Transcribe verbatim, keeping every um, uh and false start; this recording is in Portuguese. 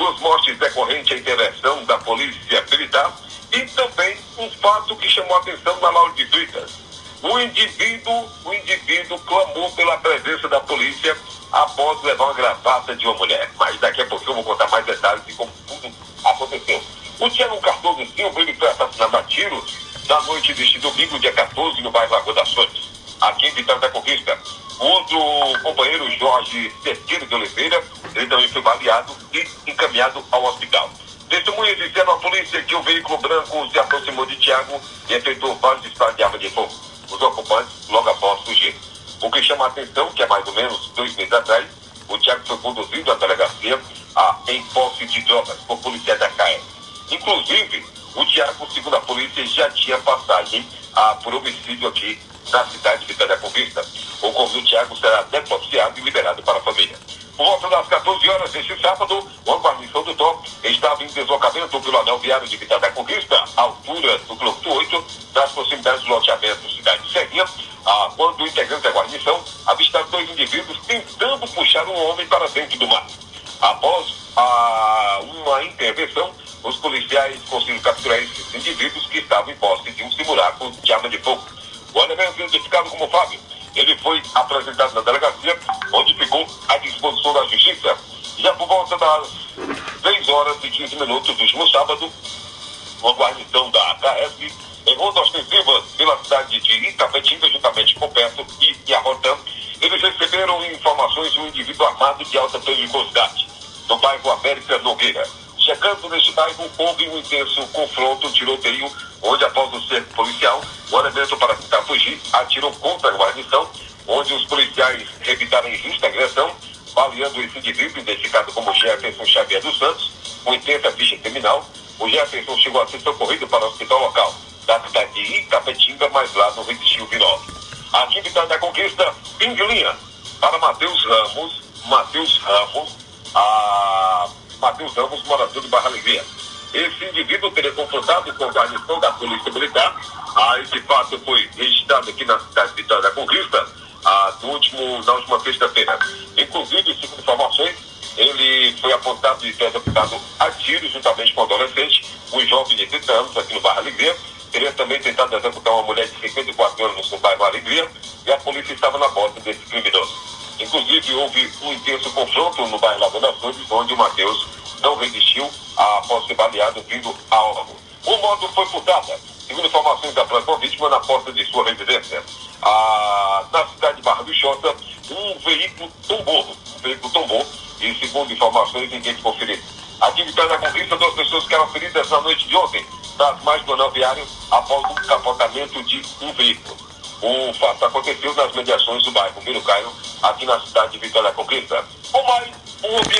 duas mortes decorrentes à intervenção da Polícia Militar e também um fato que chamou a atenção na Lauro de Freitas. O indivíduo, o indivíduo clamou pela presença da polícia após levar uma gravata de uma mulher. Mas daqui a pouco eu vou contar mais detalhes de como tudo aconteceu. O Tiago Cardoso Silva, ele foi assassinado a tiros na noite deste domingo, dia quatorze, no bairro Lagoa das Flores, aqui em Vitória da Conquista. O outro companheiro, Jorge Cerqueira de Oliveira, ele também foi baleado e encaminhado ao hospital. Testemunhas disseram à polícia que o veículo branco se aproximou de Tiago e efetuou vários disparos de arma de fogo. Os ocupantes logo após fugir. O que chama a atenção que há mais ou menos dois meses atrás, o Tiago foi conduzido à delegacia a, em posse de drogas por policiais da C A E. Inclusive, o Tiago, segundo a polícia, já tinha passagem a, por homicídio aqui na cidade de Vitória da Conquista. O corpo do Tiago será necrociado e liberado para a família. Por volta das quatorze horas deste sábado, uma guarnição do T O estava em deslocamento pelo anel viário de Vitória da Conquista, à altura do quilômetro oito, nas proximidades do loteamento Cidade de Serrinha, ah, quando o integrante da guarnição avistaram dois indivíduos tentando puxar um homem para dentro do mar. Após ah, uma intervenção, os policiais conseguiram capturar esses indivíduos que estavam em posse de um simulacro de arma de fogo. O elemento identificado como Fábio, ele foi apresentado na delegacia, onde ficou à disposição da justiça. Já por volta das seis horas e quinze minutos do último sábado, uma guarnição da K S, em ronda ostensiva pela cidade de Itapetinga, juntamente com Perto e Iarrotã, eles receberam informações de um indivíduo armado de alta periculosidade, no bairro América Nogueira. Chegando neste bairro, houve um intenso confronto, um tiroteio, onde após o cerco policial, o elemento para tentar fugir atirou contra a guarnição, onde os policiais evitaram injusta agressão, baleando esse indivíduo, identificado como Jefferson Xavier dos Santos, com intensa ficha criminal. O Jefferson chegou a ser socorrido para o hospital local da cidade de Itapetinga, mas lá não resistiu o vinove. Aqui em Vitória da Conquista, fim de linha, para Matheus Ramos, Matheus Ramos, a... Matheus Ramos, morador do Barra Alegria. Esse indivíduo teria confrontado com a guarnição da Polícia Militar. Ah, esse fato foi registrado aqui na cidade de Vitória da Conquista, ah, do último, na última sexta-feira. Inclusive, segundo informações, ele foi apontado de ter executado a tiros juntamente com um adolescente, um jovem de trinta anos aqui no Barra Alegria. Teria também tentado executar uma mulher de cinquenta e quatro anos no bairro Alegria, e a polícia estava na borda desse criminoso. Inclusive, houve um intenso confronto no bairro Lagoa das Flores, onde o Matheus não resistiu após ser baleado vindo a órgão. O moto foi furtada, segundo informações da própria vítima, na porta de sua residência. Ah, na cidade de Barra do Xota, um veículo tombou, um veículo tombou, e segundo informações, ninguém ficou ferido. Aqui em Vitória da Conquista, duas pessoas ficaram feridas na noite de ontem, nas margens do anel viário, após um capotamento de um veículo. O fato aconteceu nas mediações do bairro Mirucaio, aqui na cidade de Vitória da Conquista. Com mais um